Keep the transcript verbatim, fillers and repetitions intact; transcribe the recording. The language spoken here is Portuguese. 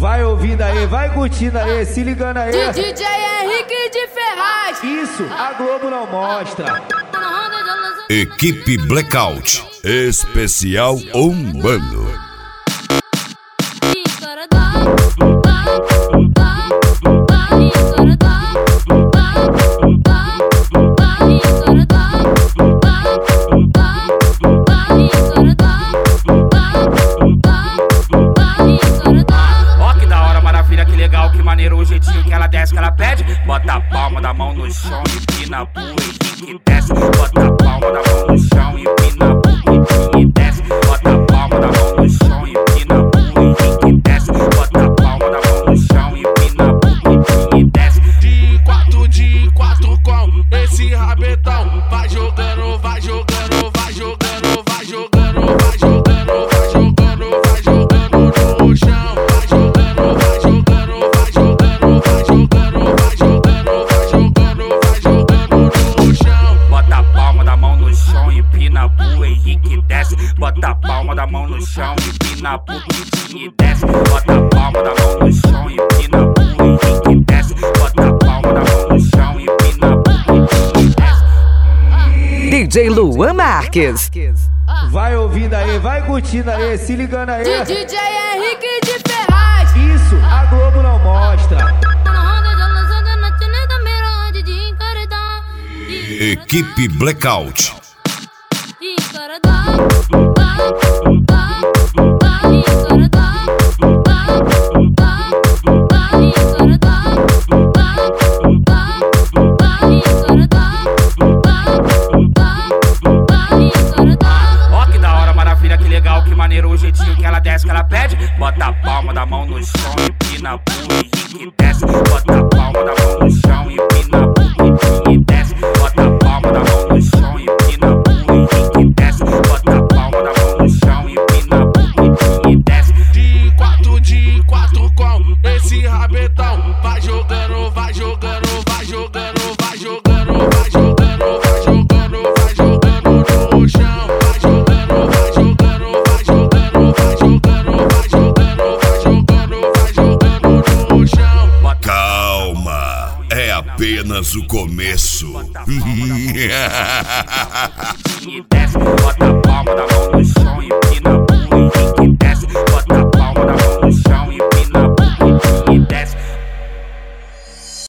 Vai ouvindo aí, vai curtindo aí, se ligando aí. D J Henrique de Ferraz. Isso, a Globo não mostra. Equipe Blackout, especial Umbando. O jeitinho que ela desce, que ela pede. Bota a palma da mão no chão e empina pro Henrique desce. Bota a palma da mão no chão e empina pro Henrique desce. Bota a palma da mão no chão e empina pro Henrique desce. Bota a palma da mão no chão e empina pro Henrique desce. De quatro, de quatro com esse rabetão. Vai jogando, vai jogando, vai jogando, vai jogando, vai jogando, vai jogando, vai jogando no chão. Vai jogando, vai jogando, vai jogando. Vai jogando, vai jogando, vai jogando, vai jogando no chão. Bota a palma da mão no chão e empina pro Henrique desce. Bota a palma da mão no chão e empina pro Henrique desce. Bota a palma da mão no chão e empina pro Henrique desce. Bota a palma da mão no chão e empina pro Henrique desce. D J Luan Marques. Vai ouvindo aí, vai curtindo aí, se ligando aí. D J Henrique de Ferraz. Isso, a Globo não mostra. Equipe Blackout. Ó que da hora, maravilha, que legal, que maneiro o jeitinho que ela desce, que ela pede. Bota a palma da mão no chão e empina pro Henrique desce. Bota a palma da mão no chão e empina pro Henrique desce. Bota a palma da mão no chão e empina pro Henrique desce. Bota a palma da mão no chão e empina pro Henrique desce. De quatro, de quatro com esse rabetão. Vai jogando, vai jogando, vai jogando, vai jogando, vai jogando, vai jogando, vai jogando no chão. Vai jogando, vai jogando, vai jogando, vai jogando, vai jogando, vai jogando, vai jogando no chão. Calma, é apenas o começo. Desce, bota a palma da mão no chão e empina